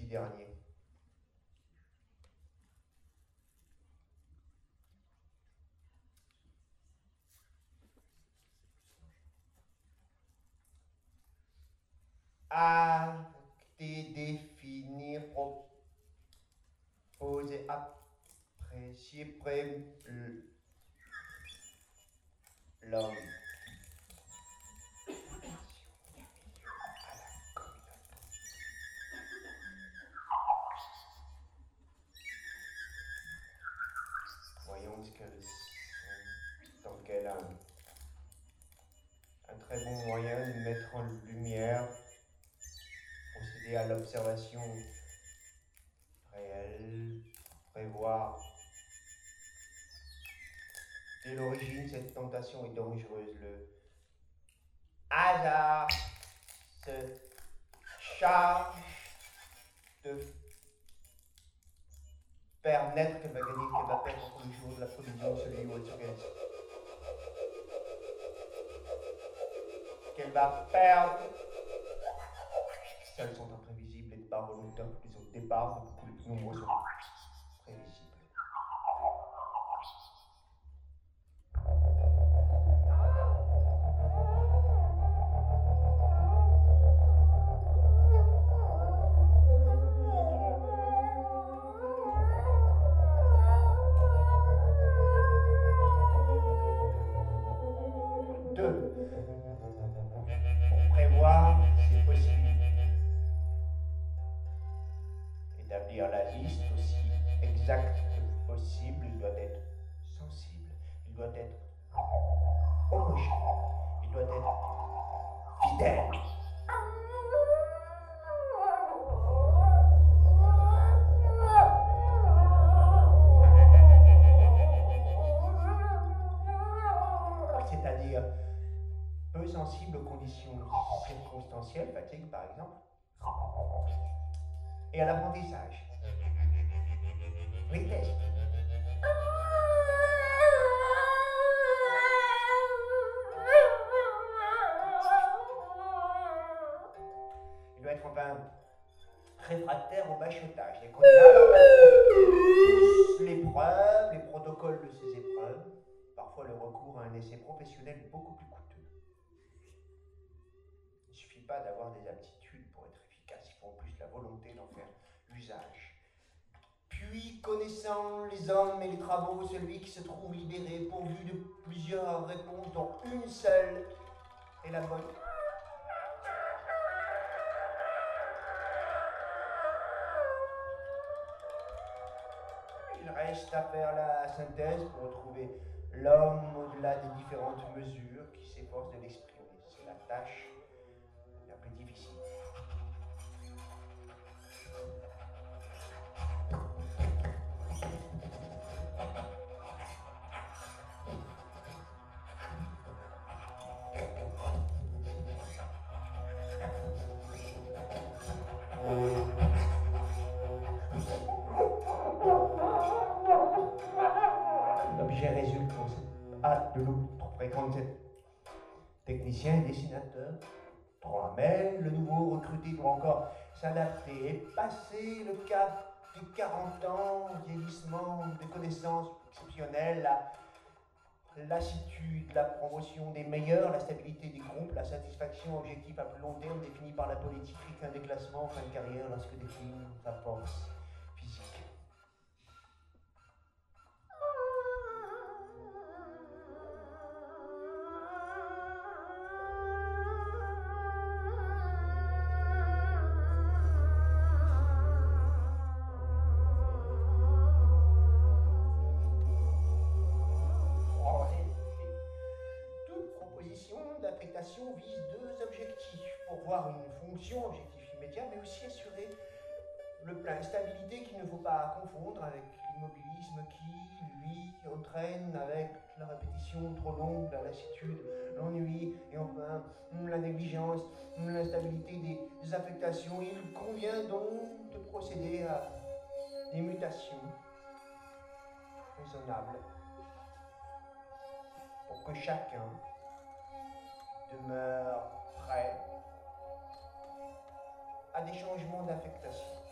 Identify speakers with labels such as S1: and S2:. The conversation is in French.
S1: jeudi dernier. Acter, définir, proposer, apprécier, l'homme. Voyons ce qu'elles sont, dans quel un très bon moyen de mettre en lumière, procéder à l'observation réelle, prévoir. Dès l'origine, cette tentation est dangereuse. Le hasard se charge de faire naître qu'elle va gagner, qu'elle va perdre entre le jour de la provision, celui où elle se gagne. Qu'elle va perdre. Seuls sont imprévisibles les départs volontaires, les autres départs, beaucoup les plus nombreux sont prévisibles. Pour prévoir ses possibilités. Établir la liste aussi exacte que possible, il doit être sensible, il doit être homogène, il doit être fidèle. C'est-à-dire peu sensible aux conditions circonstancielles, fatigue par exemple, et à l'apprentissage. Vitesse. Il doit être enfin réfractaire au bachotage. Les candidats poussent l'épreuve, les protocoles de ces épreuves, parfois le recours à un essai professionnel est beaucoup plus coûteux. Il ne suffit pas d'avoir des aptitudes pour être efficace, il faut en plus la volonté d'en faire usage. Puis, connaissant les hommes et les travaux, celui qui se trouve libéré, pourvu de plusieurs réponses, dont une seule est la bonne. Il reste à faire la synthèse pour retrouver l'homme au-delà des différentes mesures qui s'efforcent de l'exprimer. C'est la tâche la plus difficile. L'objet résulte pour cette hâte de l'eau trop fréquente. Technicien et dessinateur, trop amel, le nouveau recruté doit encore s'adapter et passer le cap des 40 ans, vieillissement, des connaissances exceptionnelles, la lassitude, la promotion des meilleurs, la stabilité des groupes, la satisfaction objectif à plus long terme définie par la politique, un déclassement en fin de carrière lorsque décline sa force physique. D'affectation vise deux objectifs. Pourvoir une fonction, objectif immédiat, mais aussi assurer le plein. Stabilité qu'il ne faut pas confondre avec l'immobilisme qui, lui, entraîne avec la répétition trop longue, la lassitude, l'ennui, et enfin la négligence, l'instabilité des affectations. Il convient donc de procéder à des mutations raisonnables pour que chacun demeure prêt à des changements d'affectation.